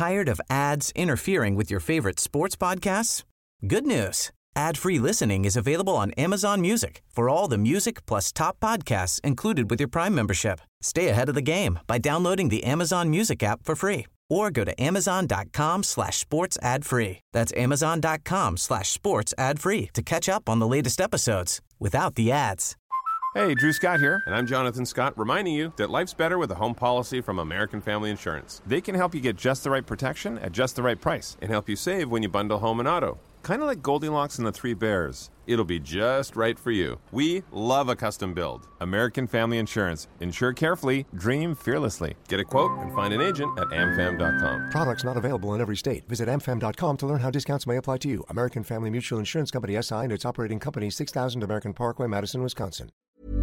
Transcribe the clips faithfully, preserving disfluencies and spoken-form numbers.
Tired of ads interfering with your favorite sports podcasts? Good news. Ad-free listening is available on Amazon Music for all the music plus top podcasts included with your Prime membership. Stay ahead of the game by downloading the Amazon Music app for free or go to amazon.com slash sports ad free. That's amazon.com slash sports ad free to catch up on the latest episodes without the ads. Hey, Drew Scott here, and I'm Jonathan Scott, reminding you that life's better with a home policy from American Family Insurance. They can help you get just the right protection at just the right price and help you save when you bundle home and auto. Kind of like Goldilocks and the Three Bears. It'll be just right for you. We love a custom build. American Family Insurance. Insure carefully, dream fearlessly. Get a quote and find an agent at a m fam dot com. Products not available in every state. Visit a m fam dot com to learn how discounts may apply to you. American Family Mutual Insurance Company, S I and its operating company, six thousand American Parkway, Madison, Wisconsin.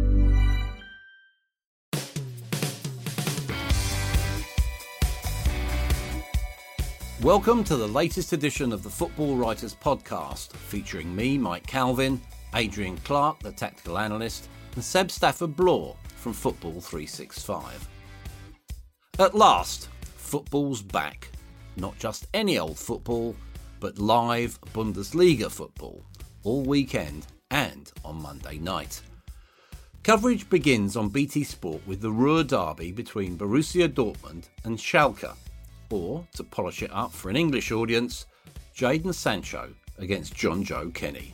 Welcome to the latest edition of the Football Writers Podcast, featuring me, Mike Calvin, Adrian Clark, the tactical analyst, and Seb Stafford-Bloor from Football three sixty-five. At last, football's back. Not just any old football, but live Bundesliga football, all weekend and on Monday night. Coverage begins on B T Sport with the Ruhr derby between Borussia Dortmund and Schalke. Or, to polish it up for an English audience, Jadon Sancho against John Joe Kenny.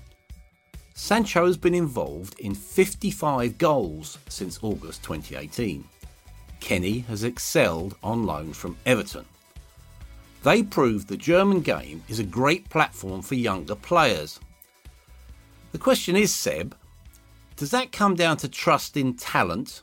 Sancho has been involved in fifty-five goals since August twenty eighteen. Kenny has excelled on loan from Everton. They prove the German game is a great platform for younger players. The question is, Seb, does that come down to trust in talent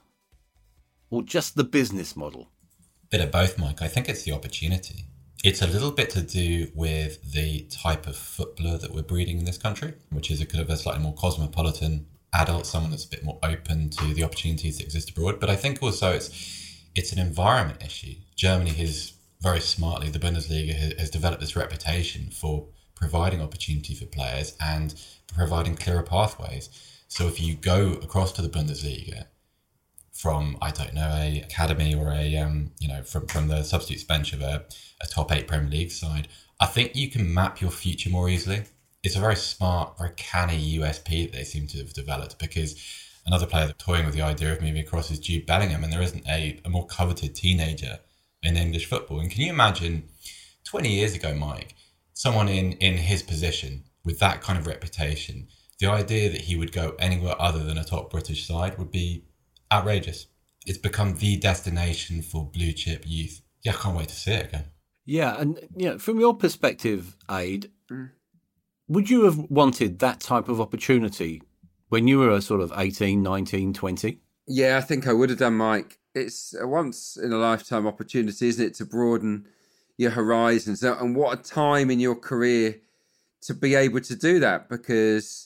or just the business model? Bit of both, Mike. I think it's the opportunity. It's a little bit to do with the type of footballer that we're breeding in this country, which is a kind of a slightly more cosmopolitan adult, someone that's a bit more open to the opportunities that exist abroad. But I think also it's it's an environment issue. Germany has very smartly, the Bundesliga has, has developed this reputation for providing opportunity for players and providing clearer pathways. So if you go across to the Bundesliga from, I don't know, a academy or a, um, you know, from, from the substitutes bench of a, a top eight Premier League side, I think you can map your future more easily. It's a very smart, very canny U S P that they seem to have developed, because another player that's toying with the idea of moving across is Jude Bellingham, and there isn't a, a more coveted teenager in English football. And can you imagine twenty years ago, Mike, someone in, in his position with that kind of reputation, the idea that he would go anywhere other than a top British side would be outrageous. It's become the destination for blue chip youth. Yeah, I can't wait to see it again. Yeah, and you know, from your perspective, Aid, mm. would you have wanted that type of opportunity when you were sort of eighteen, nineteen, twenty? Yeah, I think I would have done, Mike. It's a once in a lifetime opportunity, isn't it, to broaden your horizons? And what a time in your career to be able to do that, because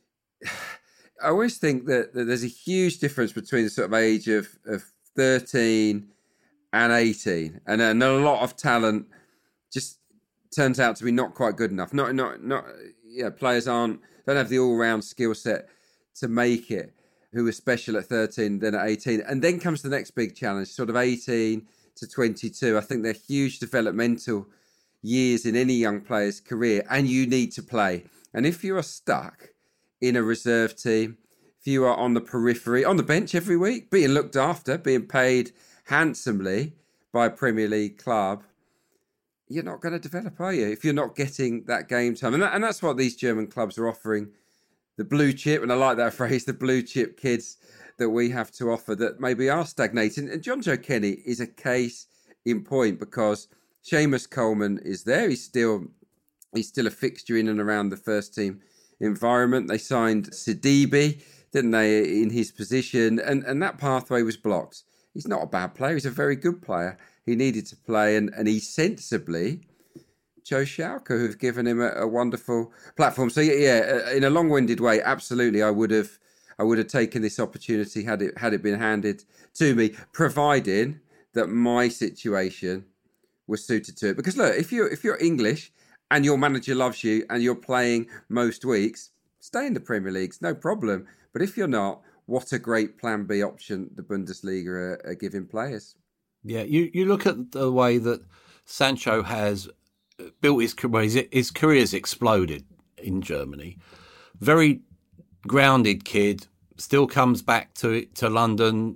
I always think that, that there's a huge difference between the sort of age of, of thirteen and eighteen. And, and a lot of talent just turns out to be not quite good enough. Not, not, not, yeah, players aren't, don't have the all-round skill set to make it, who are special at thirteen than at eighteen. And then comes the next big challenge, sort of eighteen to twenty-two. I think they're huge developmental years in any young player's career, and you need to play. And if you are stuck in a reserve team, if you are on the periphery, on the bench every week, being looked after, being paid handsomely by a Premier League club, you're not going to develop, are you? If you're not getting that game time. And, that, and that's what these German clubs are offering. The blue chip, and I like that phrase, the blue chip kids that we have to offer that maybe are stagnating. And John Joe Kenny is a case in point, because Seamus Coleman is there. He's still, he's still a fixture in and around the first team environment. They signed Sidibe, didn't they, in his position, and, and that pathway was blocked. He's not a bad player. He's a very good player. He needed to play, and, and he sensibly chose Schalke, who've given him a, a wonderful platform. So yeah, in a long-winded way, absolutely, I would have, I would have taken this opportunity had it had it been handed to me, providing that my situation was suited to it. Because look, if you're if you're English and your manager loves you and you're playing most weeks, stay in the Premier League, no problem. But if you're not, what a great plan B option the Bundesliga are, are giving players. Yeah, you, you look at the way that Sancho has built his career. His, his career's exploded in Germany. Very grounded kid. Still comes back to to London.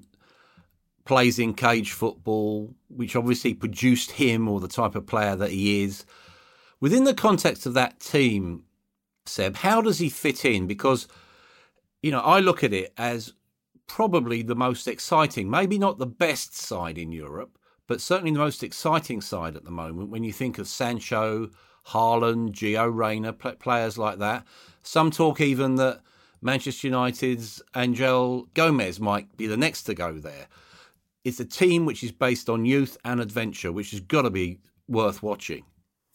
Plays in cage football, which obviously produced him or the type of player that he is. Within the context of that team, Seb, how does he fit in? Because, you know, I look at it as probably the most exciting, maybe not the best side in Europe, but certainly the most exciting side at the moment when you think of Sancho, Haaland, Gio Reyna, players like that. Some talk even that Manchester United's Angel Gomez might be the next to go there. It's a team which is based on youth and adventure, which has got to be worth watching.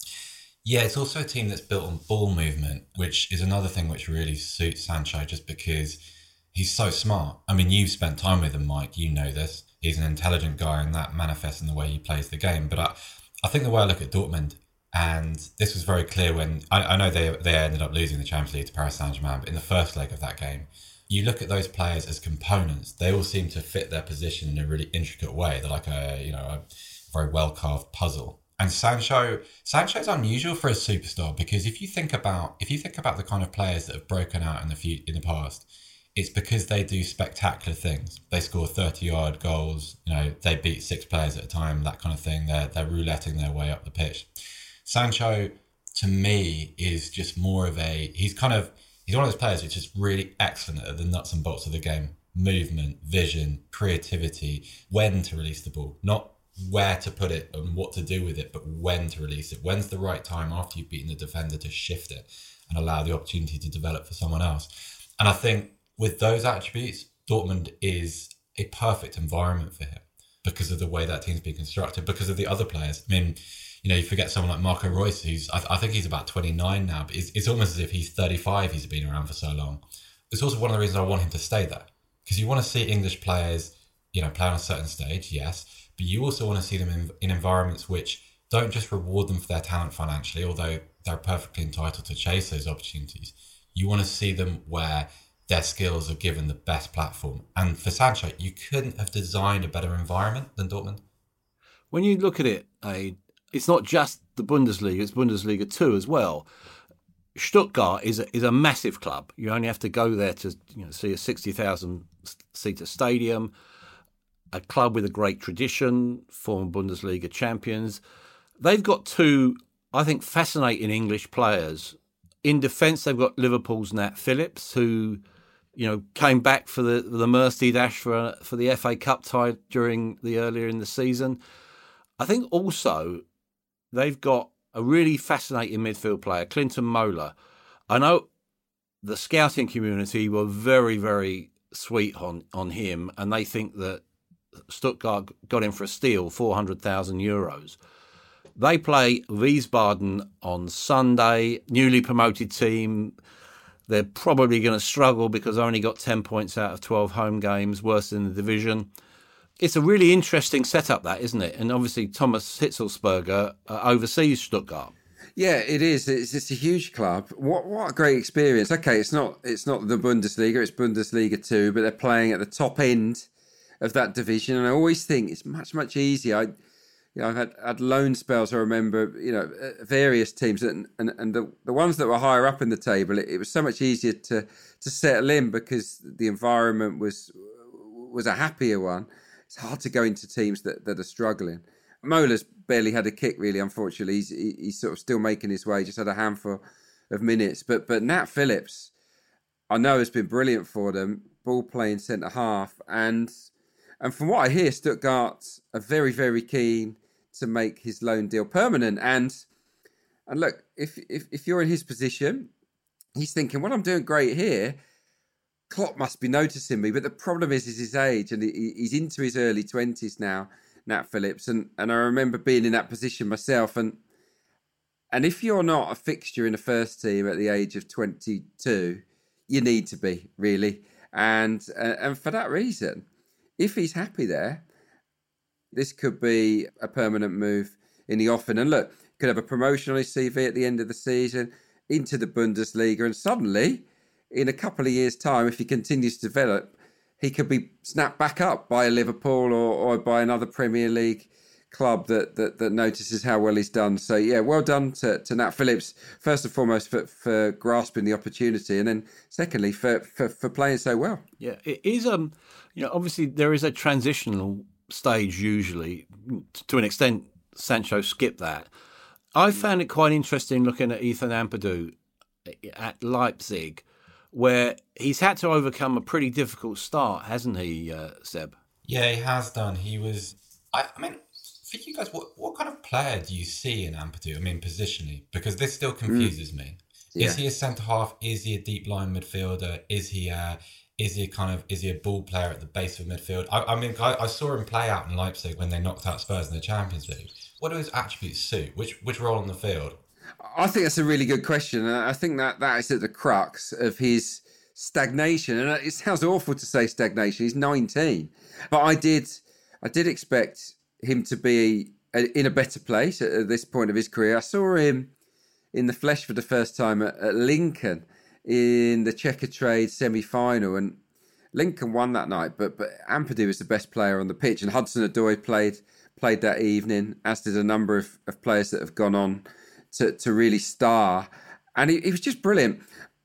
Yeah, it's also a team that's built on ball movement, which is another thing which really suits Sancho just because he's so smart. I mean, you've spent time with him, Mike. You know this. He's an intelligent guy, and that manifests in the way he plays the game. But I, I think the way I look at Dortmund, and this was very clear when I, I know they they ended up losing the Champions League to Paris Saint-Germain, but in the first leg of that game, you look at those players as components. They all seem to fit their position in a really intricate way. They're like a you know a very well carved puzzle. And Sancho, Sancho's unusual for a superstar because if you think about if you think about the kind of players that have broken out in the few, in the past, it's because they do spectacular things. They score thirty-yard goals. You know, they beat six players at a time. That kind of thing. They're they're rouletting their way up the pitch. Sancho, to me, is just more of a. He's kind of he's one of those players which is really excellent at the nuts and bolts of the game: movement, vision, creativity, when to release the ball, not where to put it and what to do with it, but when to release it. When's the right time after you've beaten the defender to shift it and allow the opportunity to develop for someone else? And I think with those attributes, Dortmund is a perfect environment for him because of the way that team's been constructed, because of the other players. I mean, you know, you forget someone like Marco Reus, who's, I, I think he's about twenty-nine now, but it's, it's almost as if he's thirty-five, he's been around for so long. It's also one of the reasons I want him to stay there, because you want to see English players, you know, play on a certain stage, yes, but you also want to see them in, in environments which don't just reward them for their talent financially, although they're perfectly entitled to chase those opportunities. You want to see them where their skills are given the best platform. And for Sancho, you couldn't have designed a better environment than Dortmund. When you look at it, Aid, it's not just the Bundesliga, it's Bundesliga two as well. Stuttgart is a, is a massive club. You only have to go there to you know, see a sixty thousand seater stadium, a club with a great tradition, former Bundesliga champions. They've got two, I think, fascinating English players. In defence, they've got Liverpool's Nat Phillips, who, you know, came back for the the Mersey dash for for the F A Cup tie during the earlier in the season. I think also they've got a really fascinating midfield player, Clinton Mola. I know the scouting community were very, very sweet on on him, and they think that Stuttgart got him for a steal, four hundred thousand euros. They play Wiesbaden on Sunday, newly promoted team. They're probably going to struggle because they only got ten points out of twelve home games, worse in the division. It's a really interesting setup, that, isn't it? And obviously Thomas Hitzelsberger uh, oversees Stuttgart. Yeah, it is. It's, it's a huge club. What what a great experience. Okay, it's not it's not the Bundesliga, it's Bundesliga two, but they're playing at the top end of that division. And I always think it's much, much easier. I, you know, I've had, had loan spells, I remember, you know, various teams, and, and, and the, the ones that were higher up in the table, it, it was so much easier to, to settle in because the environment was was a happier one. It's hard to go into teams that, that are struggling. Mola's barely had a kick, really, unfortunately. He's, he, he's sort of still making his way, just had a handful of minutes. But but Nat Phillips, I know, has been brilliant for them, ball playing centre half. And and from what I hear, Stuttgart are very, very keen to make his loan deal permanent. And and look, if if, if you're in his position, he's thinking, well, I'm doing great here. Klopp must be noticing me. But the problem is, is his age, and he, he's into his early twenties now, Nat Phillips. And, and I remember being in that position myself. And and if you're not a fixture in the first team at the age of twenty-two, you need to be, really. And and for that reason, if he's happy there, this could be a permanent move in the offing. And look, could have a promotion on his C V at the end of the season into the Bundesliga. And suddenly, in a couple of years' time, if he continues to develop, he could be snapped back up by a Liverpool or, or by another Premier League club that, that that notices how well he's done. So yeah, well done to, to Nat Phillips, first and foremost for, for grasping the opportunity, and then secondly for, for, for playing so well. Yeah, it is. Um, you know, obviously there is a transitional stage usually. To an extent, Sancho skipped that. I found it quite interesting looking at Ethan Ampadu at Leipzig, where he's had to overcome a pretty difficult start, hasn't he, uh, Seb? Yeah, he has done. He was. I, I mean. For you guys, what, what kind of player do you see in Ampadu? I mean, positionally, because this still confuses mm. me. Yeah. Is he a centre half? Is he a deep line midfielder? Is he a is he a kind of is he a ball player at the base of midfield? I, I mean, I, I saw him play out in Leipzig when they knocked out Spurs in the Champions League. What do his attributes suit? Which which role on the field? I think that's a really good question. I think that that is at the crux of his stagnation. And it sounds awful to say stagnation. He's nineteen, but I did I did expect him to be in a better place at this point of his career. I saw him in the flesh for the first time at, at Lincoln in the Checkatrade semi-final, and Lincoln won that night, but but Ampadu was the best player on the pitch, and Hudson-Odoi played played that evening, as did a number of, of players that have gone on to, to really star, and he, he was just brilliant.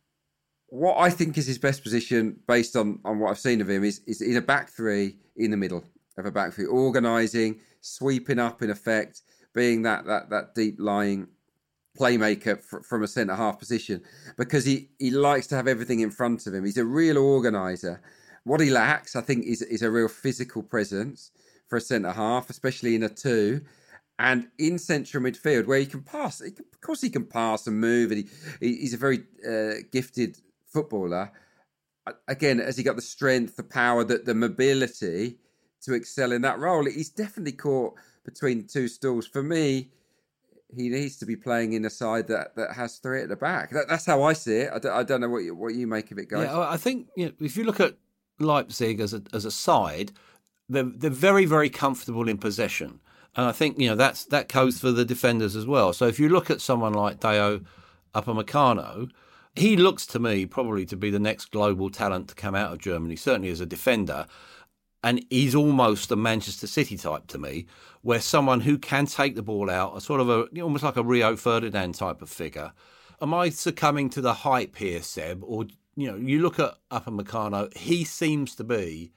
What I think is his best position, based on, on what I've seen of him, is, is in a back three in the middle of a back three, organising, sweeping up in effect, being that that that deep lying playmaker fr- from a centre half position, because he, he likes to have everything in front of him. He's a real organiser. What he lacks, I think, is is a real physical presence for a centre half, especially in a two, and in central midfield where he can pass. He can, of course, he can pass and move, and he, he's a very uh, gifted footballer. Again, has he got the strength, the power, the, the mobility to excel in that role? He's definitely caught between two stools. For me, he needs to be playing in a side that, that has three at the back. That, that's how I see it. I don't, I don't know what you, what you make of it, guys. Yeah, I think, you know, if you look at Leipzig as a as a side, they're they're very very comfortable in possession, and I think, you know, that's that goes for the defenders as well. So if you look at someone like Dayot Upamecano, he looks to me probably to be the next global talent to come out of Germany, certainly as a defender. And he's almost a Manchester City type to me, where someone who can take the ball out, a sort of a almost like a Rio Ferdinand type of figure. Am I succumbing to the hype here, Seb? Or, you know, you look at Upamecano, he seems to be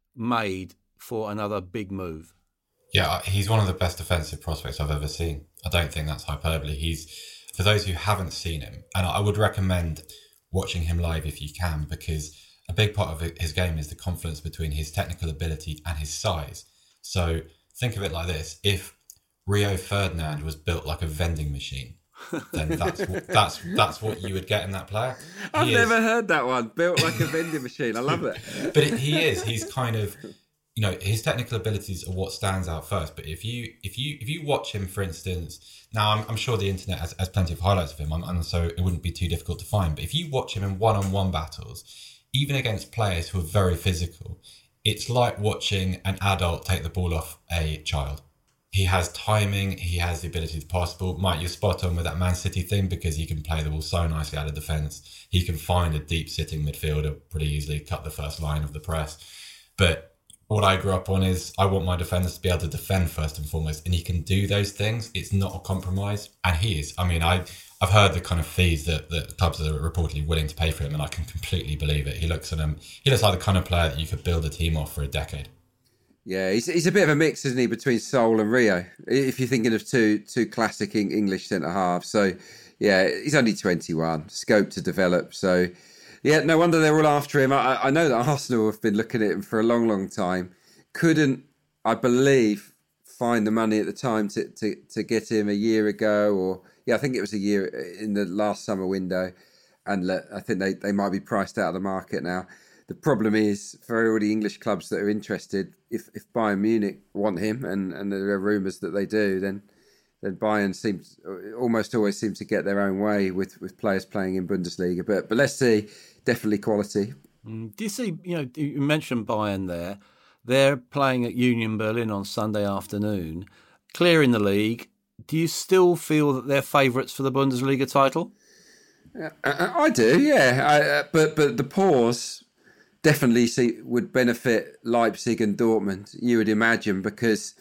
made for another big move. Yeah, he's one of the best defensive prospects I've ever seen. I don't think that's hyperbole. He's, for those who haven't seen him, and I would recommend watching him live if you can, because a big part of his game is the confluence between his technical ability and his size. So think of it like this. If Rio Ferdinand was built like a vending machine, then that's that's that's what you would get in that player. He I've is, never heard that one. Built like a vending machine. I love it. But it, he is. He's kind of, you know, his technical abilities are what stands out first. But if you if you if you watch him, for instance, now I'm, I'm sure the internet has, has plenty of highlights of him, and so it wouldn't be too difficult to find. But if you watch him in one-on-one battles, even against players who are very physical, it's like watching an adult take the ball off a child. He has timing, he has the ability to pass the ball. Mike, you're spot on with that Man City thing, because he can play the ball so nicely out of defence. He can find a deep sitting midfielder pretty easily, cut the first line of the press. But what I grew up on is I want my defenders to be able to defend first and foremost, and he can do those things. It's not a compromise, and he is. I mean, I... I've heard the kind of fees that, that clubs are reportedly willing to pay for him, and I can completely believe it. He looks at him. He looks like the kind of player that you could build a team off for a decade. Yeah, he's he's a bit of a mix, isn't he, between Sol and Rio? If you're thinking of two two classic English centre halves. So, yeah, he's only twenty-one, scope to develop. So, yeah, no wonder they're all after him. I, I know that Arsenal have been looking at him for a long, long time. Couldn't, I believe, find the money at the time to to, to get him a year ago, or. Yeah, I think it was a year in the last summer window, and I think they, they might be priced out of the market now. The problem is, for all the English clubs that are interested, if, if Bayern Munich want him, and, and there are rumours that they do, then then Bayern seems almost always seem to get their own way with, with players playing in Bundesliga. But but let's see, definitely quality. Mm, do you see? You know, you mentioned Bayern there. They're playing at Union Berlin on Sunday afternoon, clearing the league. Do you still feel that they're favourites for the Bundesliga title? Uh, I, I do, yeah. I, uh, but but the pause definitely see, would benefit Leipzig and Dortmund, you would imagine, because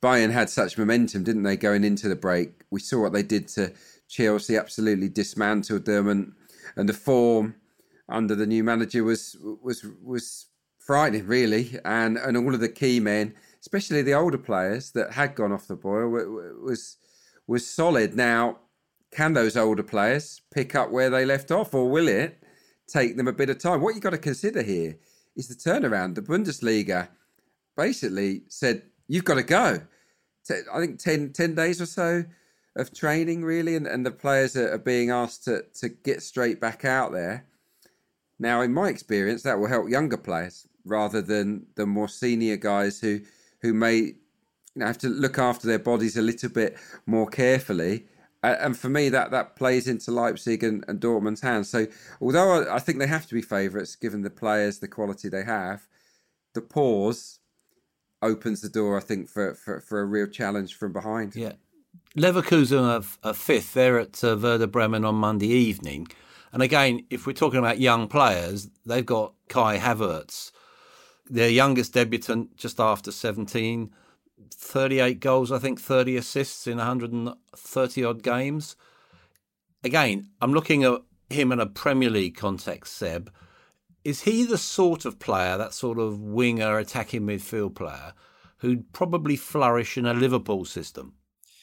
Bayern had such momentum, didn't they, going into the break? We saw what they did to Chelsea, absolutely dismantled them, and and the form under the new manager was was was frightening, really. And and all of the key men, especially the older players that had gone off the boil, was was solid. Now, can those older players pick up where they left off, or will it take them a bit of time? What you've got to consider here is the turnaround. The Bundesliga basically said, you've got to go. I think ten, ten days or so of training, really, and, and the players are, are being asked to, to get straight back out there. Now, in my experience, that will help younger players rather than the more senior guys who who may you know, have to look after their bodies a little bit more carefully. And for me, that, that plays into Leipzig and, and Dortmund's hands. So although I, I think they have to be favourites, given the players, the quality they have, the pause opens the door, I think, for, for, for a real challenge from behind. Yeah. Leverkusen are, are fifth. They're at uh, Werder Bremen on Monday evening. And again, if we're talking about young players, they've got Kai Havertz, their youngest debutant, just after seventeen, thirty-eight goals, I think, thirty assists in one hundred thirty odd games. Again, I'm looking at him in a Premier League context, Seb. Is he the sort of player, that sort of winger, attacking midfield player, who'd probably flourish in a Liverpool system?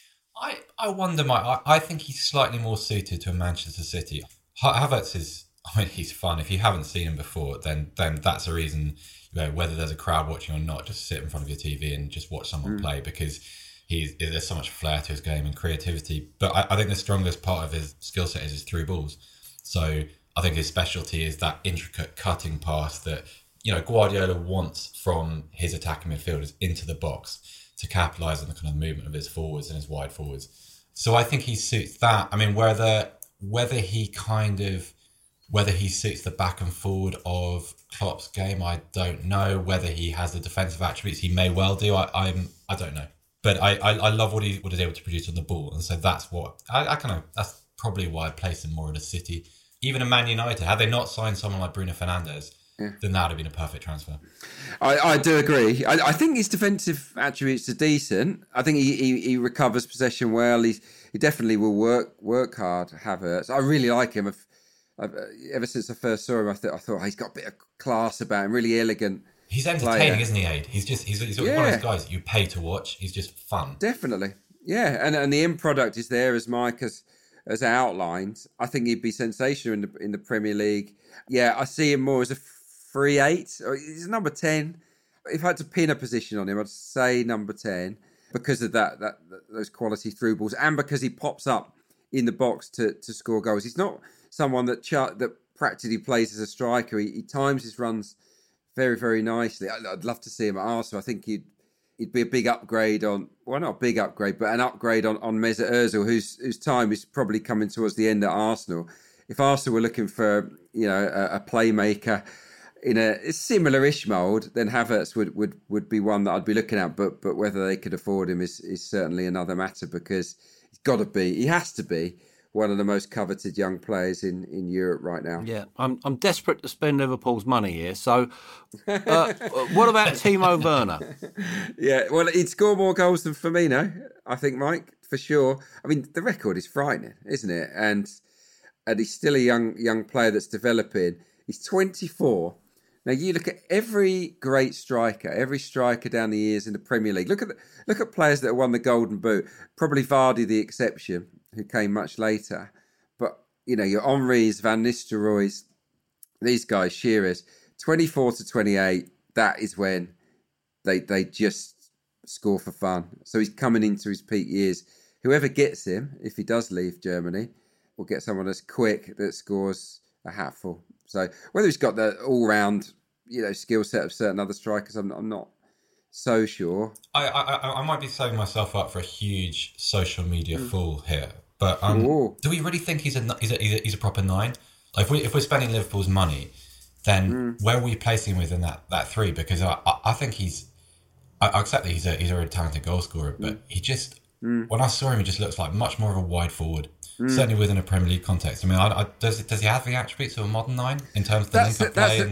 I, I wonder, Mike. I, I think he's slightly more suited to a Manchester City. Havertz is, I mean, he's fun. If you haven't seen him before, then then that's a reason, you know, whether there's a crowd watching or not, just sit in front of your T V and just watch someone mm. play, because he's, there's so much flair to his game and creativity. But I, I think the strongest part of his skill set is his through balls. So I think his specialty is that intricate cutting pass that, you know, Guardiola wants from his attacking midfielders into the box to capitalise on the kind of movement of his forwards and his wide forwards. So I think he suits that. I mean, whether whether he kind of whether he suits the back and forward of Klopp's game, I don't know. Whether he has the defensive attributes, he may well do. I I'm I don't know. But I, I, I love what he what he's able to produce on the ball, and so that's what I, I kind of that's probably why I place him more at a City. Even a Man United, had they not signed someone like Bruno Fernandes, yeah. then that would have been a perfect transfer. I, I do agree. I, I think his defensive attributes are decent. I think he, he, he recovers possession well. He's, he definitely will work work hard, Havertz. I really like him. I've, I've, ever since I first saw him, I, th- I thought oh, he's got a bit of class about him, really elegant. He's entertaining, player. Isn't he, Aid? He's just he's, he's yeah. one of those guys that you pay to watch. He's just fun. Definitely. Yeah, and, and the end product is there, as Mike has... as outlined. I think he'd be sensational in the in the Premier League. Yeah, I see him more as a free eight. He's number ten. If I had to pin a position on him, I'd say number ten because of that that, that those quality through balls and because he pops up in the box to, to score goals. He's not someone that char- that practically plays as a striker. He, he times his runs very very nicely. I'd, I'd love to see him at Arsenal. I think he'd. It'd be a big upgrade on, well, not a big upgrade, but an upgrade on, on Mesut Ozil, whose whose time is probably coming towards the end at Arsenal. If Arsenal were looking for, you know, a, a playmaker in a similar-ish mould, then Havertz would, would, would be one that I'd be looking at. But but whether they could afford him is, is certainly another matter, because he's got to be, he has to be one of the most coveted young players in, in Europe right now. Yeah, I'm I'm desperate to spend Liverpool's money here. So, uh, what about Timo Werner? Yeah, well, he'd score more goals than Firmino, I think, Mike, for sure. I mean, the record is frightening, isn't it? And and he's still a young young player that's developing. He's twenty-four. Now, you look at every great striker, every striker down the years in the Premier League. Look at the, look at players that have won the Golden Boot. Probably Vardy the exception, who came much later. But, you know, your Henrys, Van Nistelrooys, these guys, Shearers, twenty-four to twenty-eight, that is when they they just score for fun. So he's coming into his peak years. Whoever gets him, if he does leave Germany, will get someone that's quick, that scores a hatful. So whether he's got the all-round, you know, skill set of certain other strikers, I'm, I'm not so sure. I, I I might be setting myself up for a huge social media mm. fool here, but um, do we really think he's a he's a, he's a, he's a proper nine? Like if we if we're spending Liverpool's money, then mm. where are we placing him within that, that three? Because I I, I think he's I, I accept that he's a he's a really talented goal scorer, but mm. he just mm. when I saw him, he just looks like much more of a wide forward. Mm. Certainly within a Premier League context. I mean, I, I, does does he have the attributes of a modern nine in terms of the link-up play? The, and the...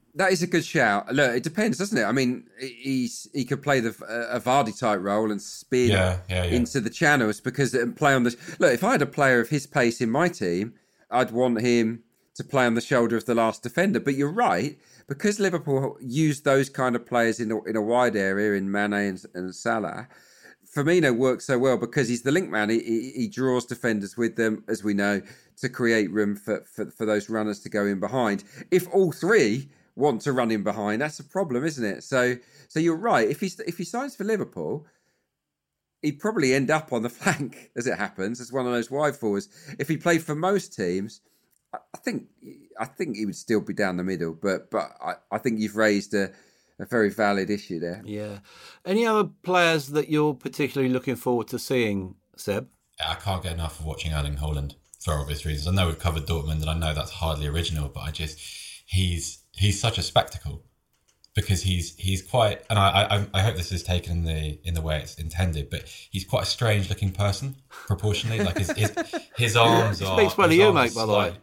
That is a good shout. Look, it depends, doesn't it? I mean, he's he could play the a Vardy type role and speed yeah, yeah, yeah. into the channels because and play on the. Look, if I had a player of his pace in my team, I'd want him to play on the shoulder of the last defender. But you're right, because Liverpool used those kind of players in a, in a wide area in Mane and, and Salah. Firmino works so well because he's the link man. He, he, he draws defenders with them, as we know, to create room for, for, for those runners to go in behind. If all three want to run in behind, that's a problem, isn't it? So, so you're right. If he if he signs for Liverpool, he'd probably end up on the flank, as it happens, as one of those wide forwards. If he played for most teams, I think I think he would still be down the middle. But but I, I think you've raised a, a very valid issue there. Yeah. Any other players that you're particularly looking forward to seeing, Seb? I can't get enough of watching Erling Haaland for obvious reasons. I know we've covered Dortmund, and I know that's hardly original, but I just he's he's such a spectacle because he's he's quite, and I I, I hope this is taken in the in the way it's intended, but he's quite a strange looking person proportionally. Like his his, his arms are. Speaks well of you, mate. By the way.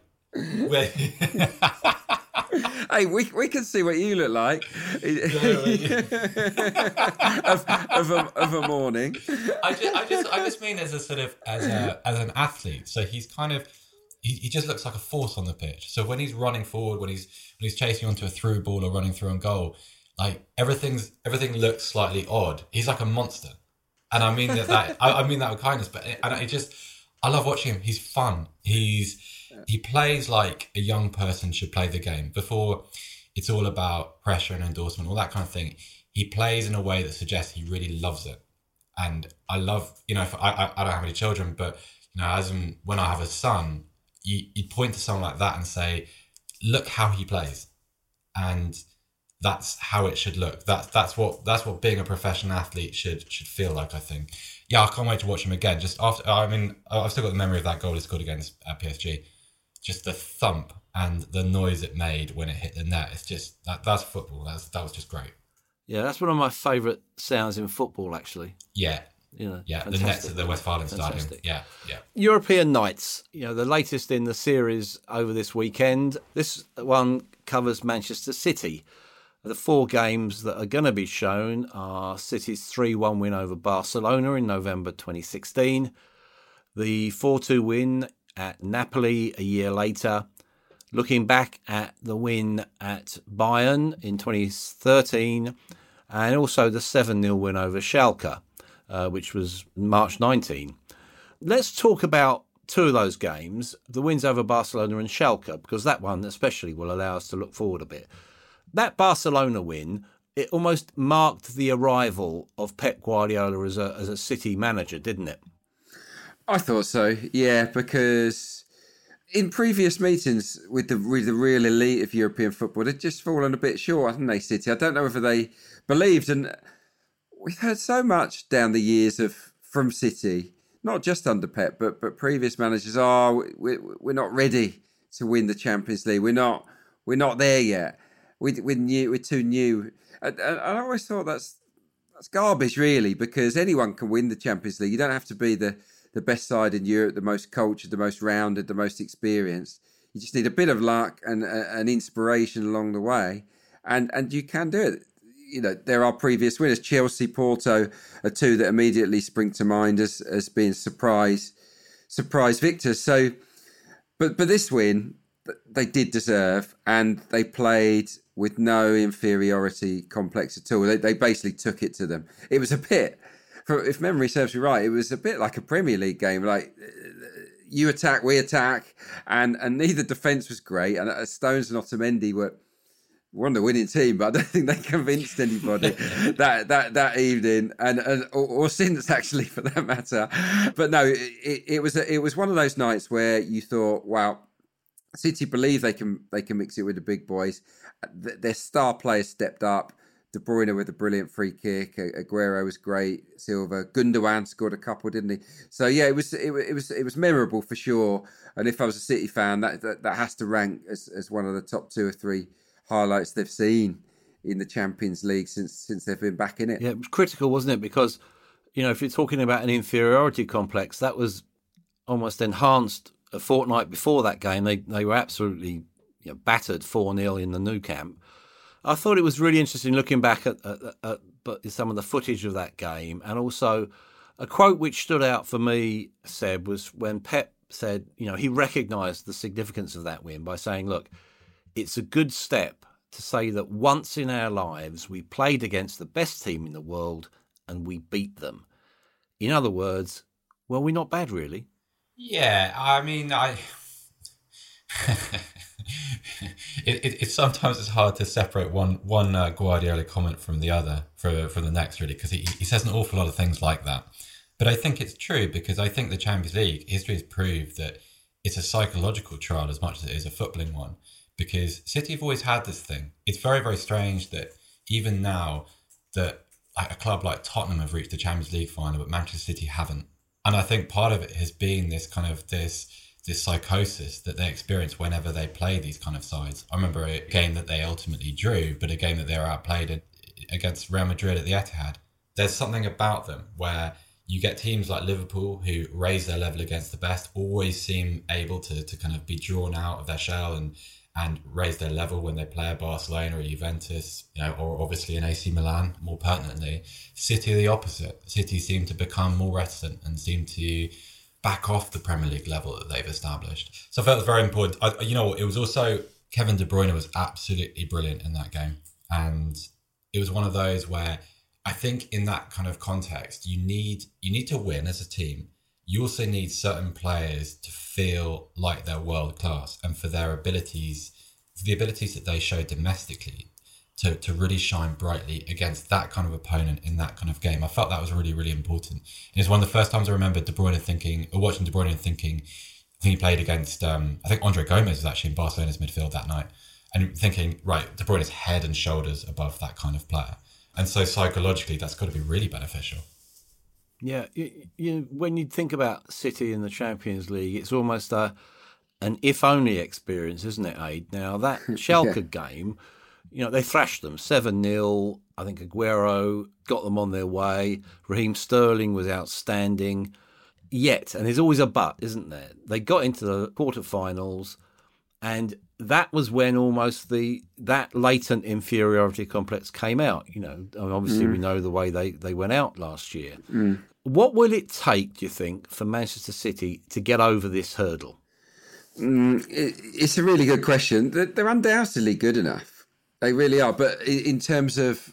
Hey, we we can see what you look like of, of, a, of a morning. I just, I just, I just mean as a sort of as a as an athlete. So he's kind of he, he just looks like a force on the pitch. So when he's running forward, when he's when he's chasing onto a through ball or running through on goal, like everything's everything looks slightly odd. He's like a monster, and I mean that. that I, I mean that with kindness. But it, and it just, I love watching him. He's fun. He's He plays like a young person should play the game. Before it's all about pressure and endorsement, all that kind of thing. He plays in a way that suggests he really loves it. And I love, you know, if I, I don't have any children, but, you know, as in, when I have a son, you, you point to someone like that and say, look how he plays. And that's how it should look. That's that's what that's what being a professional athlete should should feel like, I think. Yeah, I can't wait to watch him again. Just after, I mean, I've still got the memory of that goal he scored against uh, P S G. Just the thump and the noise it made when it hit the net. It's just, that that's football. That's, that was just great. Yeah, that's one of my favourite sounds in football, actually. Yeah. You know, yeah, fantastic. The nets at the Westfalen Stadium. Yeah, yeah. European nights, you know, the latest in the series over this weekend. This one covers Manchester City. The four games that are going to be shown are City's three one win over Barcelona in November twenty sixteen, the four two win at Napoli a year later, looking back at the win at Bayern in twenty thirteen, and also the seven nil win over Schalke, uh, which was March nineteenth. Let's talk about two of those games, the wins over Barcelona and Schalke, because that one especially will allow us to look forward a bit. That Barcelona win, it almost marked the arrival of Pep Guardiola as a as a City manager, didn't it? I thought so, yeah, because in previous meetings with the with the real elite of European football, they'd just fallen a bit short, haven't they, City? I don't know whether they believed, and we've heard so much down the years of from City, not just under Pep, but but previous managers. Oh, we, we're not ready to win the Champions League. We're not we're not there yet. We we're new. We're too new. And, and I always thought that's that's garbage, really, because anyone can win the Champions League. You don't have to be the the best side in Europe, the most cultured, the most rounded, the most experienced. You just need a bit of luck and an inspiration along the way, and and you can do it. You know, there are previous winners. Chelsea, Porto are two that immediately spring to mind as as being surprise surprise victors. So, but but this win they did deserve, and they played with no inferiority complex at all. They they basically took it to them. It was a bit, if memory serves me right, it was a bit like a Premier League game. Like, you attack, we attack, and and neither defence was great. And Stones and Otamendi were won the winning team, but I don't think they convinced anybody that that that evening, and, and or, or since, actually, for that matter. But no, it, it was a, it was one of those nights where you thought, wow, City believe they can they can mix it with the big boys. Their star players stepped up. De Bruyne with a brilliant free kick. Aguero was great. Silva, Gundogan scored a couple, didn't he? So yeah, it was it, it was it was memorable for sure. And if I was a City fan, that that, that has to rank as, as one of the top two or three highlights they've seen in the Champions League since since they've been back in it. Yeah, it was critical, wasn't it? Because, you know, if you're talking about an inferiority complex, that was almost enhanced a fortnight before that game. They they were absolutely, you know, battered four nil in the Nou Camp. I thought it was really interesting looking back at, at, at, at some of the footage of that game, and also a quote which stood out for me, Seb, was when Pep said, you know, he recognised the significance of that win by saying, look, it's a good step to say that once in our lives we played against the best team in the world and we beat them. In other words, well, we're not bad, really. Yeah, I mean, I... it, it, it sometimes it's hard to separate one one uh, Guardiola comment from the other, for, from the next, really, because he, he says an awful lot of things like that. But I think it's true, because I think the Champions League, history has proved that it's a psychological trial as much as it is a footballing one, because City have always had this thing. It's very, very strange that even now that like a club like Tottenham have reached the Champions League final, but Manchester City haven't. And I think part of it has been this kind of this this psychosis that they experience whenever they play these kind of sides. I remember a game that they ultimately drew, but a game that they were outplayed against Real Madrid at the Etihad. There's something about them where you get teams like Liverpool who raise their level against the best, always seem able to to kind of be drawn out of their shell and and raise their level when they play a Barcelona or Juventus, you know, or obviously an A C Milan, more pertinently. City are the opposite. City seem to become more reticent and seem to back off the Premier League level that they've established. So I felt it was very important. I, you know, it was also, Kevin De Bruyne was absolutely brilliant in that game. And it was one of those where I think in that kind of context, you need you need to win as a team. You also need certain players to feel like they're world class, and for their abilities, for the abilities that they show domestically to, to really shine brightly against that kind of opponent in that kind of game. I felt that was really, really important. And it's one of the first times I remember De Bruyne thinking, or watching De Bruyne and thinking, I think he played against, um, I think Andre Gomez was actually in Barcelona's midfield that night, and thinking, right, De Bruyne is head and shoulders above that kind of player. And so psychologically, that's got to be really beneficial. Yeah, you, you, when you think about City in the Champions League, it's almost a, an if-only experience, isn't it, Aid? Now, that Schalke yeah. game, you know, they thrashed them seven nil. I think Aguero got them on their way. Raheem Sterling was outstanding. Yet, and there's always a but, isn't there? They got into the quarterfinals, and that was when almost the that latent inferiority complex came out. You know, I mean, obviously mm. we know the way they, they went out last year. Mm. What will it take, do you think, for Manchester City to get over this hurdle? Mm, it, it's a really good question. They're, they're undoubtedly good enough. They really are. But in terms of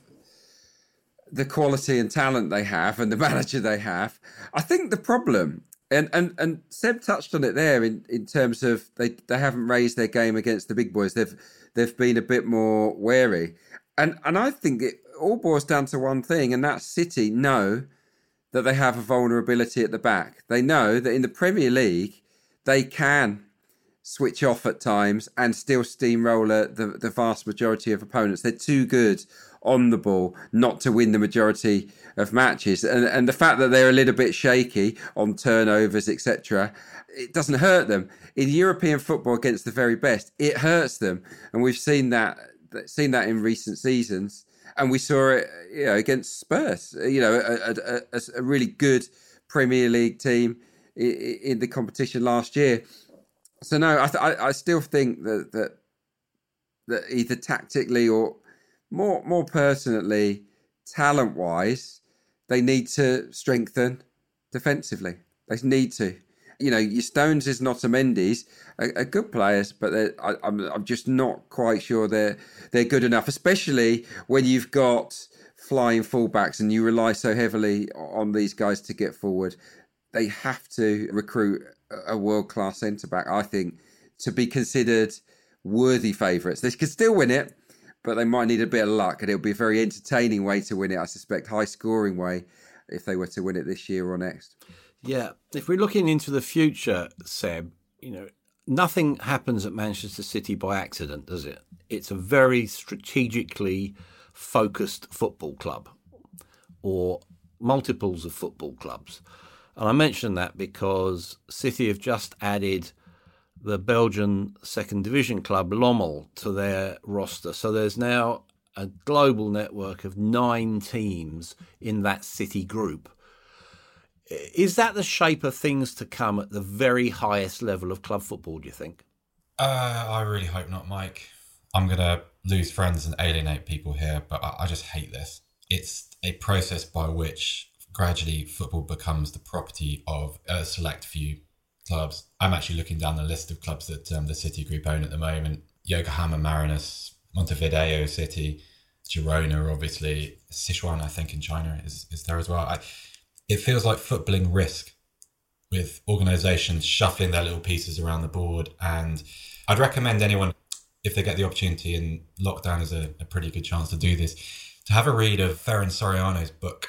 the quality and talent they have and the manager they have, I think the problem... And, and and Seb touched on it there in, in terms of they, they haven't raised their game against the big boys. They've they've been a bit more wary. And and I think it all boils down to one thing, and that's City know that they have a vulnerability at the back. They know that in the Premier League, they can switch off at times and still steamroller the, the vast majority of opponents. They're too good on the ball not to win the majority of matches, and and the fact that they're a little bit shaky on turnovers, et cetera, it doesn't hurt them in European football against the very best. It hurts them, and we've seen that seen that in recent seasons, and we saw it, you know, against Spurs. You know, a, a, a really good Premier League team in, in the competition last year. So no, I, th- I I still think that that that either tactically or more more personally, talent wise, they need to strengthen defensively. They need to. You know, your Stones is not a Mendy's, are, are good players, but I, I'm I'm just not quite sure they're they're good enough, especially when you've got flying fullbacks and you rely so heavily on these guys to get forward. They have to recruit a world-class centre-back, I think, to be considered worthy favourites. They could still win it, but they might need a bit of luck, and it'll be a very entertaining way to win it, I suspect, high-scoring way, if they were to win it this year or next. Yeah, if we're looking into the future, Seb, you know, nothing happens at Manchester City by accident, does it? It's a very strategically focused football club, or multiples of football clubs. And I mention that because City have just added the Belgian second division club Lommel to their roster. So there's now a global network of nine teams in that City group. Is that the shape of things to come at the very highest level of club football, do you think? Uh, I really hope not, Mike. I'm going to lose friends and alienate people here, but I, I just hate this. It's a process by which gradually football becomes the property of a select few clubs. I'm actually looking down the list of clubs that um, the City Group own at the moment. Yokohama Mariners, Montevideo City, Girona, obviously. Sichuan, I think, in China is, is there as well. I, it feels like footballing risk with organisations shuffling their little pieces around the board. And I'd recommend anyone, if they get the opportunity, and lockdown is a, a pretty good chance to do this, to have a read of Ferran Soriano's book,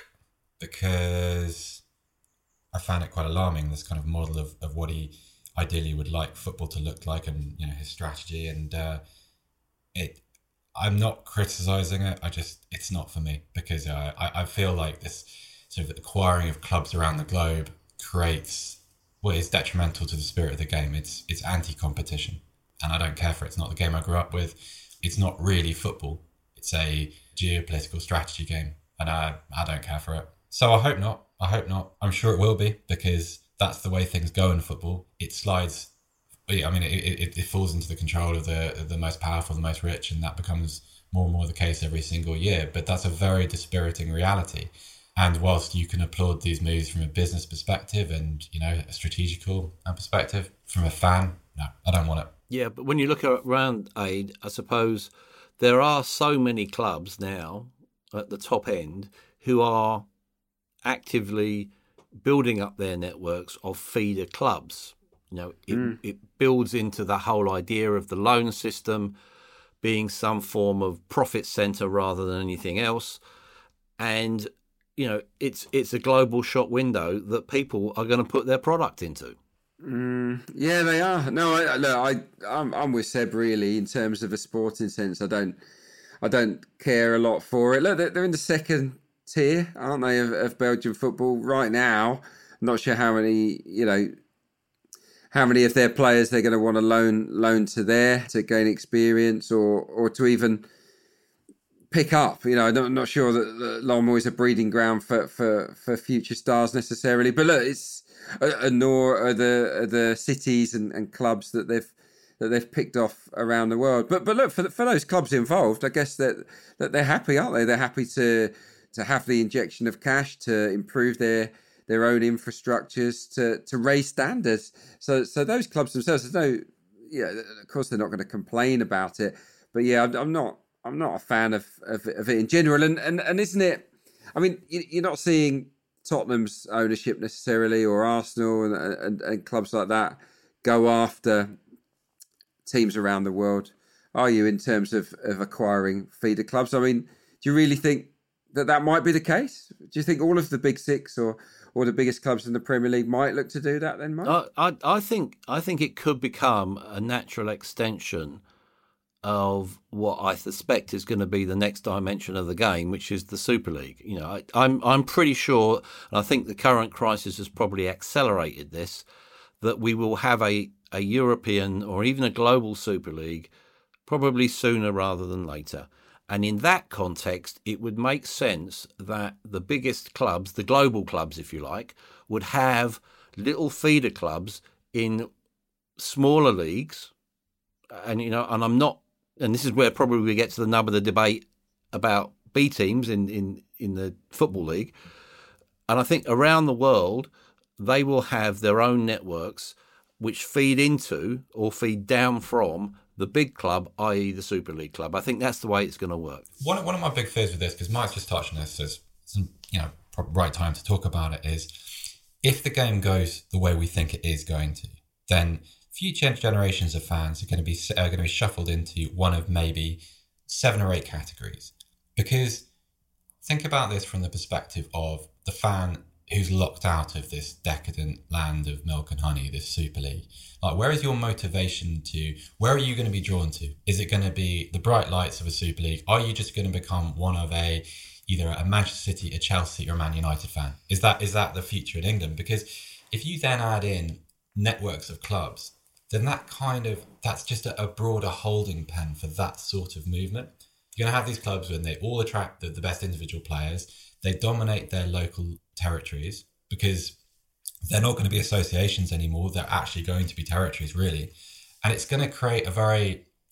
because I found it quite alarming, this kind of model of, of what he ideally would like football to look like, and, you know, his strategy. And uh, it, I'm not criticising it. I just, it's not for me, because uh, I, I feel like this sort of acquiring of clubs around the globe creates what is detrimental to the spirit of the game. It's it's anti-competition, and I don't care for it. It's not the game I grew up with. It's not really football. It's a geopolitical strategy game, and I, I don't care for it. So I hope not. I hope not. I'm sure it will be, because that's the way things go in football. It slides. I mean, it, it, it falls into the control of the the most powerful, the most rich, and that becomes more and more the case every single year. But that's a very dispiriting reality. And whilst you can applaud these moves from a business perspective and, you know, a strategical perspective, from a fan, no, I don't want it. Yeah, but when you look around, Aid, I suppose there are so many clubs now at the top end who are actively building up their networks of feeder clubs. You know, it, mm. it builds into the whole idea of the loan system being some form of profit centre rather than anything else. And, you know, it's it's a global shop window that people are going to put their product into. Mm, yeah, they are. No, I, look, I, I'm, I'm with Seb really in terms of a sporting sense. I don't, I don't care a lot for it. Look, they're, they're in the second tier, aren't they, of, of Belgian football right now? I'm not sure how many, you know, how many of their players they're going to want to loan loan to there to gain experience, or or to even pick up. You know, I'm not sure that, that Longmoor is a breeding ground for, for, for future stars necessarily. But look, it's uh, nor are the are the cities and, and clubs that they've that they've picked off around the world. But but look, for for those clubs involved, I guess that that they're happy, aren't they? They're happy to to have the injection of cash to improve their their own infrastructures, to to raise standards. So so those clubs themselves, there's no, yeah, of course they're not going to complain about it. But yeah, I'm, I'm not. I'm not a fan of, of, of it in general. And, and, and isn't it, I mean, you're not seeing Tottenham's ownership necessarily, or Arsenal and, and, and clubs like that go after teams around the world, are you, in terms of, of acquiring feeder clubs? I mean, do you really think that that might be the case? Do you think all of the big six or, or the biggest clubs in the Premier League might look to do that then, Mike? I, I, I think I think it could become a natural extension of what I suspect is going to be the next dimension of the game, which is the Super League. You know, I, I'm I'm pretty sure, and I think the current crisis has probably accelerated this, that we will have a, a European or even a global Super League probably sooner rather than later. And in that context, it would make sense that the biggest clubs, the global clubs, if you like, would have little feeder clubs in smaller leagues. And, you know, and I'm not, and this is where probably we get to the nub of the debate about B teams in, in, in the Football League. And I think around the world, they will have their own networks which feed into or feed down from the big club, that is the Super League club. I think that's the way it's going to work. One, one of my big fears with this, because Mike's just touched on this, so it's, it's you know, right time to talk about it, is if the game goes the way we think it is going to, then future generations of fans are going to be are going to be shuffled into one of maybe seven or eight categories. Because think about this from the perspective of the fan who's locked out of this decadent land of milk and honey, this Super League. Like, where is your motivation to, where are you going to be drawn to? Is it going to be the bright lights of a Super League? Are you just going to become one of a, either a Manchester City, a Chelsea, or a Man United fan? Is that is that the future in England? Because if you then add in networks of clubs, then that kind of, that's just a, a broader holding pen for that sort of movement. You're going to have these clubs when they all attract the, the best individual players. They dominate their local territories because they're not going to be associations anymore. They're actually going to be territories, really. And it's going to create a very,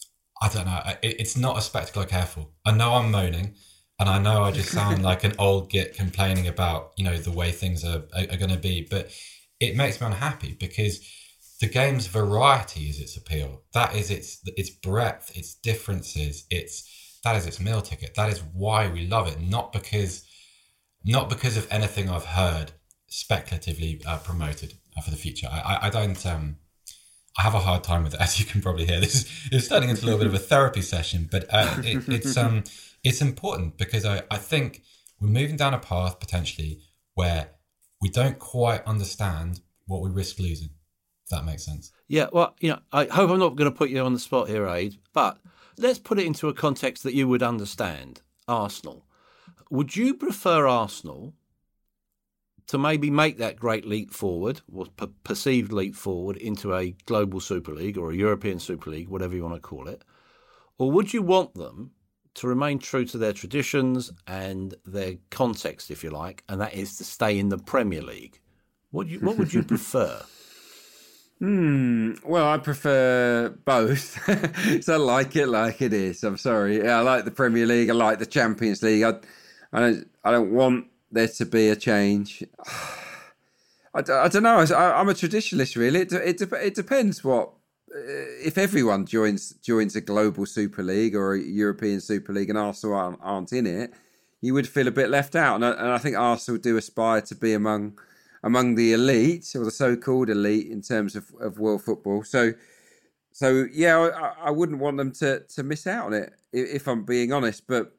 I don't know. It, it's not a spectacle I care for. I know I'm moaning, and I know I just sound like an old git complaining about, you know, the way things are, are, are going to be. But it makes me unhappy because the game's variety is its appeal. That is its its breadth, its differences. It's that is its meal ticket. That is why we love it. Not because, not because of anything I've heard speculatively uh, promoted uh, for the future. I, I, I don't. Um, I have a hard time with it, as you can probably hear. This is it's turning into a little bit of a therapy session, but uh, it, it's um it's important because I, I think we're moving down a path potentially where we don't quite understand what we risk losing. If that makes sense. Yeah, well, you know, I hope I'm not going to put you on the spot here, Aid, but let's put it into a context that you would understand. Arsenal. Would you prefer Arsenal to maybe make that great leap forward, or per- perceived leap forward into a global Super League or a European Super League, whatever you want to call it? Or would you want them to remain true to their traditions and their context, if you like, and that is to stay in the Premier League? What, you, what would you prefer? Hmm. Well, I prefer both. So I like it like it is. I'm sorry. Yeah, I like the Premier League. I like the Champions League. I, I don't. I don't want there to be a change. I, I don't know. I, I'm a traditionalist, really. It it, it depends what if everyone joins joins a global Super League or a European Super League and Arsenal aren't, aren't in it, you would feel a bit left out. And I, and I think Arsenal do aspire to be among. among the elite or the so-called elite in terms of, of world football. So, so yeah, I, I wouldn't want them to, to miss out on it, if I'm being honest, but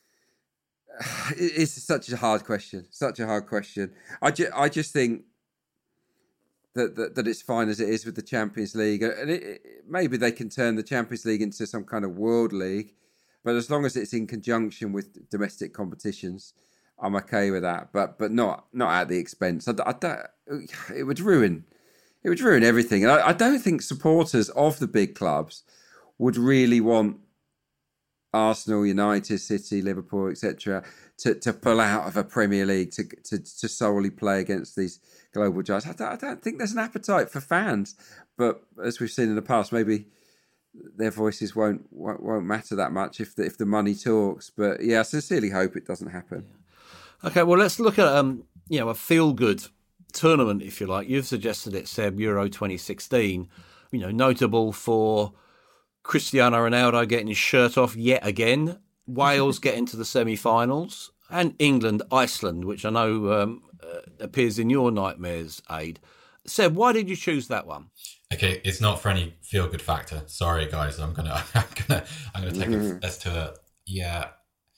it's such a hard question, such a hard question. I, ju- I just think that, that that it's fine as it is with the Champions League. And it, it, maybe they can turn the Champions League into some kind of world league, but as long as it's in conjunction with domestic competitions, I'm okay with that, but but not not at the expense. I, I don't, it would ruin it would ruin everything. And I, I don't think supporters of the big clubs would really want Arsenal, United, City, Liverpool, et cetera to, to pull out of a Premier League to to, to solely play against these global giants. I don't, I don't think there's an appetite for fans, but as we've seen in the past, maybe their voices won't won't, won't matter that much if the, if the money talks. But yeah, I sincerely hope it doesn't happen. Yeah. Okay, well, let's look at um, you know, a feel-good tournament, if you like. You've suggested it, Seb, Euro twenty sixteen, you know, notable for Cristiano Ronaldo getting his shirt off yet again, Wales getting to the semi-finals, and England, Iceland, which I know um, uh, appears in your nightmares, Aid. Seb, why did you choose that one? Okay, it's not for any feel-good factor. Sorry, guys, I'm gonna, I'm gonna, I'm gonna take mm-hmm. us to a yeah.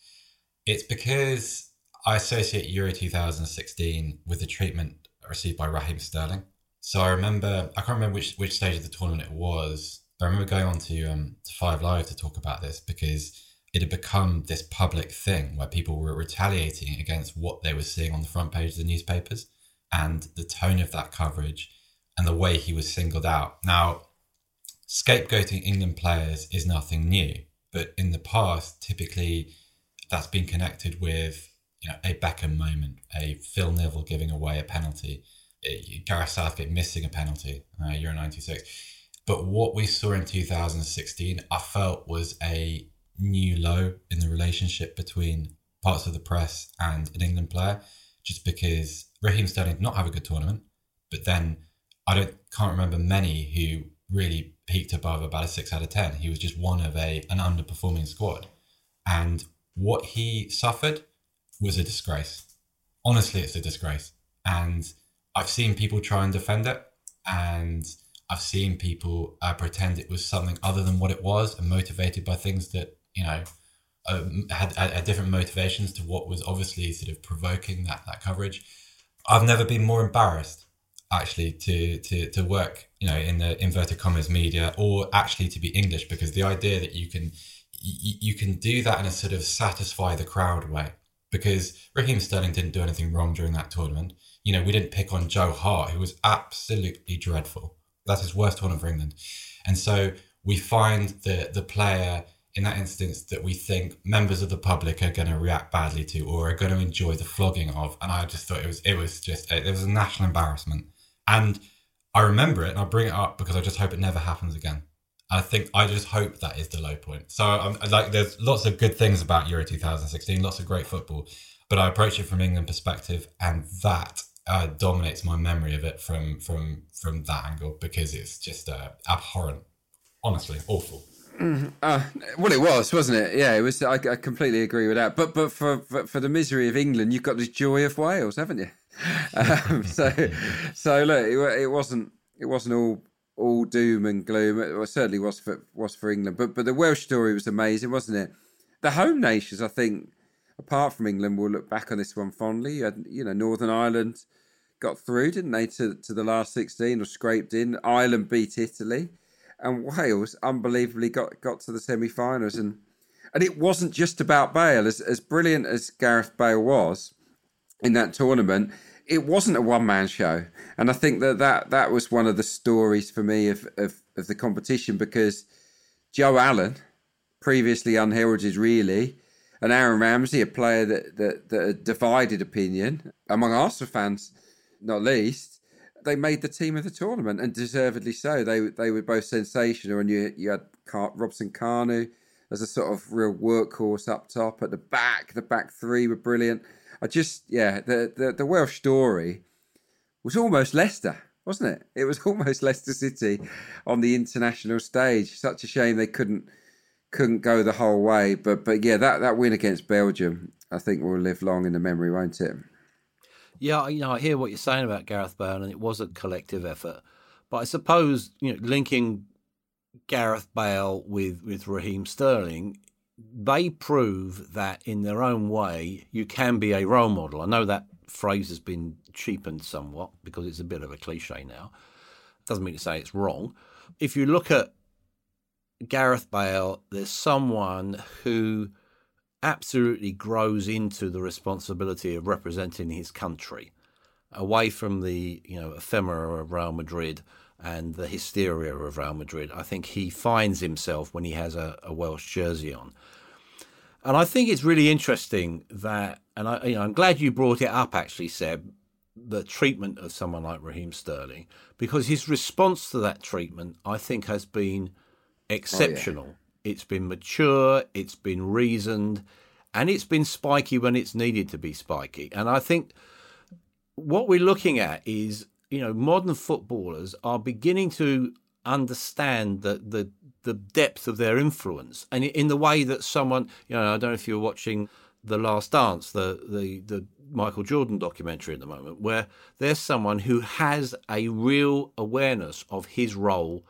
It's because I associate Euro two thousand sixteen with the treatment received by Raheem Sterling. So I remember, I can't remember which, which stage of the tournament it was, but I remember going on to, um, to Five Live to talk about this because it had become this public thing where people were retaliating against what they were seeing on the front page of the newspapers and the tone of that coverage and the way he was singled out. Now, scapegoating England players is nothing new, but in the past, typically that's been connected with you know, a Beckham moment, a Phil Neville giving away a penalty, a Gareth Southgate missing a penalty, uh, Euro ninety-six. But what we saw in two thousand sixteen, I felt was a new low in the relationship between parts of the press and an England player, just because Raheem Sterling did not have a good tournament, but then I don't can't remember many who really peaked above about a six out of ten. He was just one of a an underperforming squad. And what he suffered was a disgrace. Honestly, it's a disgrace. And I've seen people try and defend it. And I've seen people uh, pretend it was something other than what it was and motivated by things that, you know, uh, had, had, had different motivations to what was obviously sort of provoking that, that coverage. I've never been more embarrassed, actually, to, to, to work, you know, in the inverted commas media or actually to be English, because the idea that you can, you, you can do that in a sort of satisfy the crowd way. Because Raheem Sterling didn't do anything wrong during that tournament. You know, we didn't pick on Joe Hart, who was absolutely dreadful. That's his worst tournament for England. And so we find the the player in that instance that we think members of the public are going to react badly to or are going to enjoy the flogging of. And I just thought it was it was just, it was a national embarrassment. And I remember it and I bring it up because I just hope it never happens again. I think I just hope that is the low point. So I'm like, there's lots of good things about Euro two thousand sixteen, lots of great football, but I approach it from England perspective, and that uh, dominates my memory of it from from from that angle, because it's just uh, abhorrent, honestly, awful. Mm, uh, well, it was, wasn't it? Yeah, it was. I, I completely agree with that. But but for, for for the misery of England, you've got the joy of Wales, haven't you? Um, so so look, it, it wasn't it wasn't all all doom and gloom. It certainly was for was for England. But but the Welsh story was amazing, wasn't it? The home nations, I think, apart from England, will look back on this one fondly. You had, you know, Northern Ireland got through, didn't they, to to the last sixteen, or scraped in. Ireland beat Italy. And Wales unbelievably got, got to the semi-finals. And and it wasn't just about Bale. As as brilliant as Gareth Bale was in that tournament, it wasn't a one-man show. And I think that that, that was one of the stories for me of, of, of the competition, because Joe Allen, previously unheralded really, and Aaron Ramsey, a player that, that, that had divided opinion among Arsenal fans, not least, they made the team of the tournament, and deservedly so. They they were both sensational, and you you had Car- Robson Kanu as a sort of real workhorse up top. At the back, the back three were brilliant. I just, yeah, the, the, the Welsh story was almost Leicester, wasn't it? It was almost Leicester City on the international stage. Such a shame they couldn't couldn't go the whole way. But but yeah, that, that win against Belgium, I think, will live long in the memory, won't it? Yeah, you know, I hear what you're saying about Gareth Bale, and it was a collective effort. But I suppose, you know, linking Gareth Bale with, with Raheem Sterling, they prove that in their own way you can be a role model. I know that phrase has been cheapened somewhat because it's a bit of a cliche now. Doesn't mean to say it's wrong. If you look at Gareth Bale, there's someone who absolutely grows into the responsibility of representing his country, away from the, you know, ephemera of Real Madrid and the hysteria of Real Madrid. I think he finds himself when he has a, a Welsh jersey on. And I think it's really interesting that, and I, you know, I'm glad you brought it up actually, Seb, the treatment of someone like Raheem Sterling, because his response to that treatment, I think, has been exceptional. Oh, yeah. It's been mature, it's been reasoned, and it's been spiky when it's needed to be spiky. And I think what we're looking at is, you know, modern footballers are beginning to understand the the, the depth of their influence, and in the way that someone, you know, I don't know if you're watching The Last Dance, the the the Michael Jordan documentary at the moment, where there's someone who has a real awareness of his role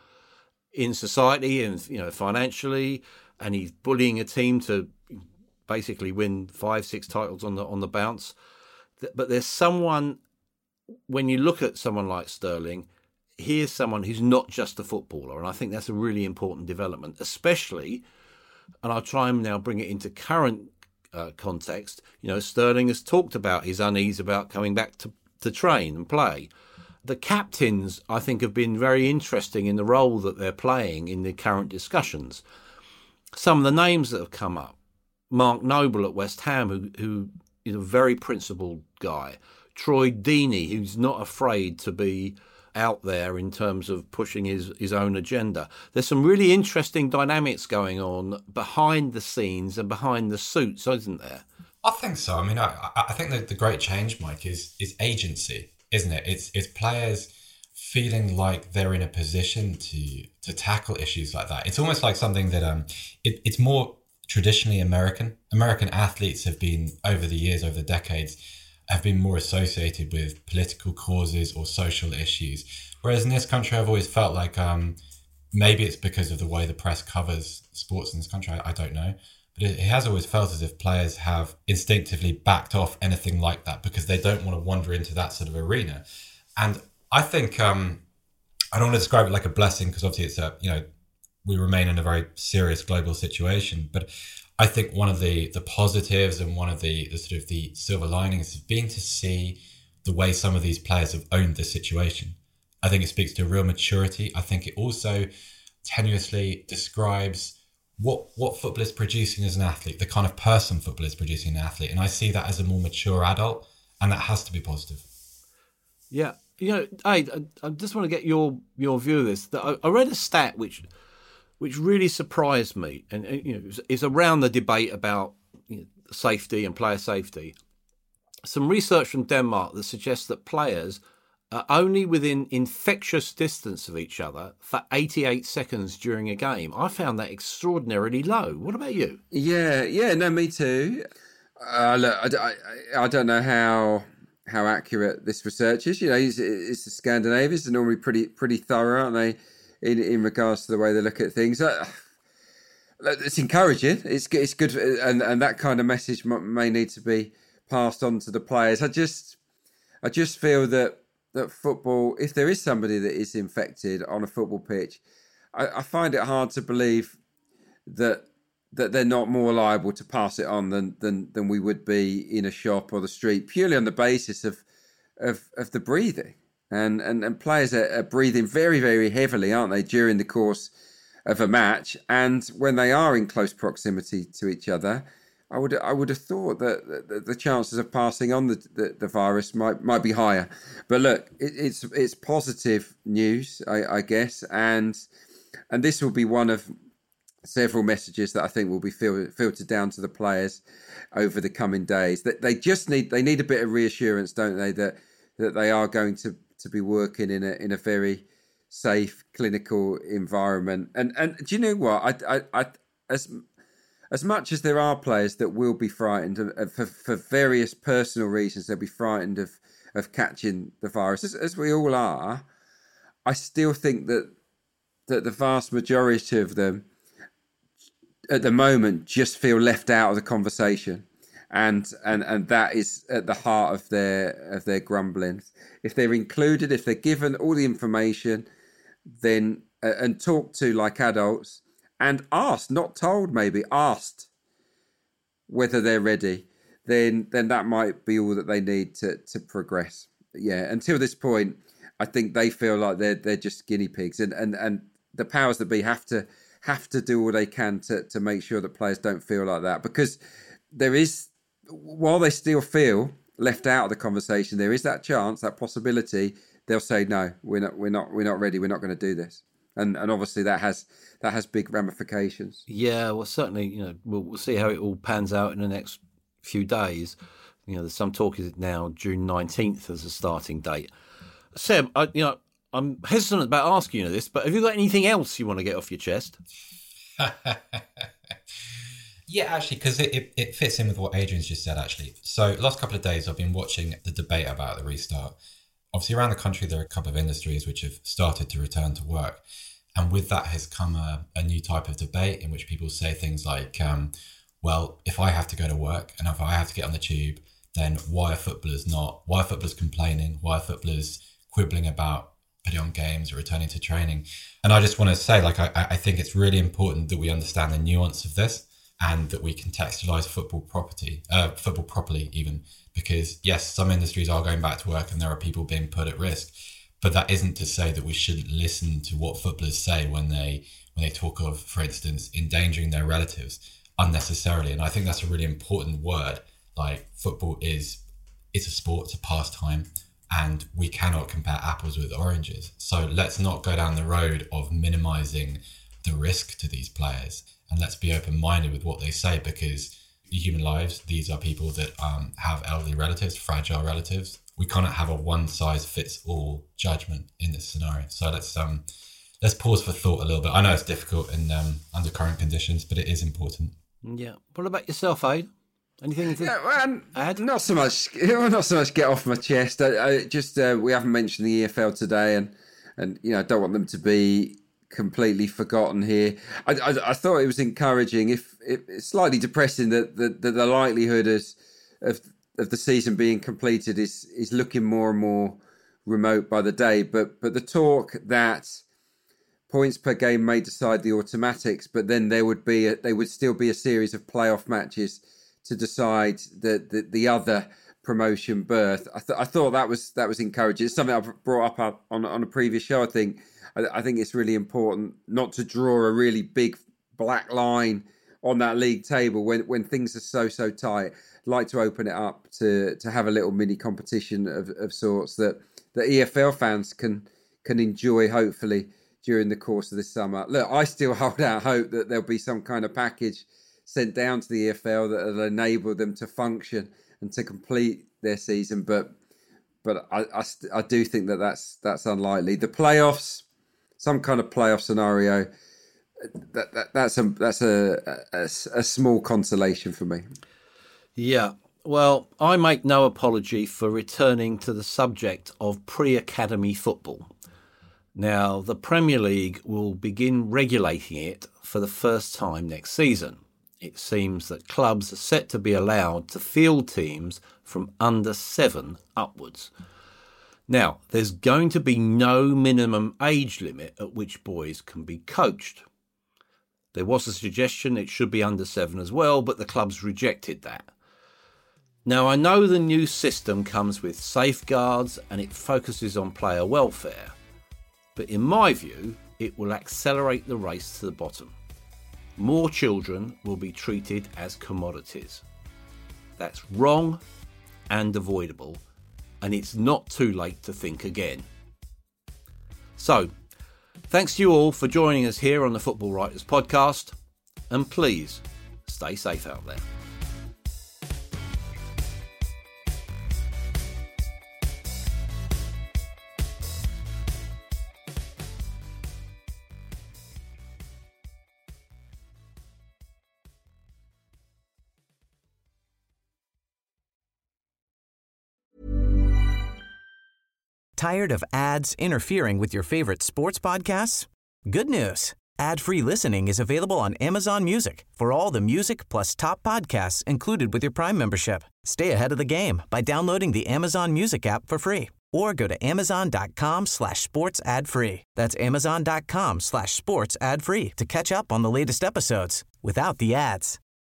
in society and, you know, financially, and he's bullying a team to basically win five, six titles on the on the bounce. But there's someone, when you look at someone like Sterling, here's someone who's not just a footballer, and I think that's a really important development, especially, and I'll try and now bring it into current uh, context. You know, Sterling has talked about his unease about coming back to, to train and play. The captains, I think, have been very interesting in the role that they're playing in the current discussions. Some of the names that have come up, Mark Noble at West Ham, who, who is a very principled guy. Troy Deeney, who's not afraid to be out there in terms of pushing his, his own agenda. There's some really interesting dynamics going on behind the scenes and behind the suits, isn't there? I think so. I mean, I, I think that the great change, Mike, is is agency. Isn't it? It's it's players feeling like they're in a position to to tackle issues like that. It's almost like something that um, it, it's more traditionally American. American athletes have been, over the years, over the decades, have been more associated with political causes or social issues. Whereas in this country, I've always felt like um, maybe it's because of the way the press covers sports in this country. I, I don't know. But it, it has always felt as if players have instinctively backed off anything like that because they don't want to wander into that sort of arena. And I think, um, I don't want to describe it like a blessing because obviously it's a, you know, we remain in a very serious global situation. But I think one of the, the positives and one of the, the sort of the silver linings has been to see the way some of these players have owned the situation. I think it speaks to real maturity. I think it also tenuously describes what what football is producing as an athlete, the kind of person football is producing an athlete. And I see that as a more mature adult, and that has to be positive. Yeah. You know, I, I just want to get your, your view of this. I, I read a stat which which really surprised me, and you know, is around the debate about you know, safety and player safety. Some research from Denmark that suggests that players are only within infectious distance of each other for eighty-eight seconds during a game. I found that extraordinarily low. What about you? Yeah, yeah, no, me too. Uh, look, I, I, I don't know how how accurate this research is. You know, it's, it's the Scandinavians are normally pretty pretty thorough, aren't they, in in regards to the way they look at things. Uh, it's encouraging. It's it's good, and and that kind of message may need to be passed on to the players. I just I just feel that that football, if there is somebody that is infected on a football pitch, I, I find it hard to believe that that they're not more liable to pass it on than than than we would be in a shop or the street, purely on the basis of of, of the breathing. And, and and players are, are breathing very, very heavily, aren't they, during the course of a match? And when they are in close proximity to each other, I would I would have thought that the, the chances of passing on the, the, the virus might might be higher. But look, it, it's it's positive news, I, I guess, and and this will be one of several messages that I think will be fil- filtered down to the players over the coming days. That they just need they need a bit of reassurance, don't they, that that they are going to, to be working in a in a very safe clinical environment. And and do you know what? I I, I as as much as there are players that will be frightened of, for for various personal reasons, they'll be frightened of of catching the virus, as, as we all are. I still think that that the vast majority of them at the moment just feel left out of the conversation, and and and that is at the heart of their of their grumblings. If they're included, if they're given all the information, then uh, and talked to like adults and asked, not told, maybe asked whether they're ready, then then that might be all that they need to to progress. Yeah, until this point, I think they feel like they're they're just guinea pigs, and and and the powers that be have to. have to do all they can to, to make sure that players don't feel like that, because there is, while they still feel left out of the conversation, there is that chance, that possibility they'll say no, we're not, we're not, we're not ready, we're not going to do this, and and obviously that has that has big ramifications. Yeah, well, certainly, you know, we'll, we'll see how it all pans out in the next few days. You know, there's some talk is now June nineteenth as a starting date. Seb, I, you know. I'm hesitant about asking you this, but have you got anything else you want to get off your chest? Yeah, actually, because it, it, it fits in with what Adrian's just said, actually. So last couple of days, I've been watching the debate about the restart. Obviously, around the country, there are a couple of industries which have started to return to work. And with that has come a, a new type of debate in which people say things like, um, well, if I have to go to work and if I have to get on the tube, then why are footballers not? Why are footballers complaining? Why are footballers quibbling about putting on games or returning to training? And I just want to say, like, I, I think it's really important that we understand the nuance of this and that we contextualize football property, uh, football properly even, because yes, some industries are going back to work and there are people being put at risk, but that isn't to say that we shouldn't listen to what footballers say when they when they talk of, for instance, endangering their relatives unnecessarily. And I think that's a really important word. Like, football is it's a sport, it's a pastime, and we cannot compare apples with oranges. So let's not go down the road of minimizing the risk to these players, and let's be open-minded with what they say, because human lives, these are people that um, have elderly relatives, fragile relatives. We cannot have a one-size-fits-all judgment in this scenario. So let's um, let's pause for thought a little bit. I know it's difficult in um, under current conditions, but it is important. Yeah. What about yourself, Aid? Anything to yeah, well, add? Not so much. Not so much. Get off my chest. I, I just uh, we haven't mentioned the E F L today, and and you know I don't want them to be completely forgotten here. I, I, I thought it was encouraging, if, if it's slightly depressing, that the, the, the likelihood is, of of the season being completed is is looking more and more remote by the day. But but the talk that points per game may decide the automatics, but then there would be a, there would still be a series of playoff matches to decide the, the, the other promotion berth. I, th- I thought that was that was encouraging. It's something I've brought up on on a previous show. I think I, I think it's really important not to draw a really big black line on that league table when, when things are so so tight. I'd like to open it up to to have a little mini competition of, of sorts that the E F L fans can can enjoy, hopefully, during the course of this summer. Look, I still hold out hope that there'll be some kind of package sent down to the E F L that will enable them to function and to complete their season. But but I, I, I do think that that's, that's unlikely. The playoffs, some kind of playoff scenario, that, that that's a that's a, a, a small consolation for me. Yeah. Well, I make no apology for returning to the subject of pre-academy football. Now, the Premier League will begin regulating it for the first time next season. It seems that clubs are set to be allowed to field teams from under seven upwards. Now, there's going to be no minimum age limit at which boys can be coached. There was a suggestion it should be under seven as well, but the clubs rejected that. Now, I know the new system comes with safeguards and it focuses on player welfare, but in my view, it will accelerate the race to the bottom. More children will be treated as commodities. That's wrong and avoidable, and it's not too late to think again. So, thanks to you all for joining us here on the Football Writers Podcast, and please stay safe out there. Tired of ads interfering with your favorite sports podcasts? Good news. Ad-free listening is available on Amazon Music for all the music plus top podcasts included with your Prime membership. Stay ahead of the game by downloading the Amazon Music app for free or go to amazon.com slash sports ad free. That's amazon.com slash sports ad free to catch up on the latest episodes without the ads.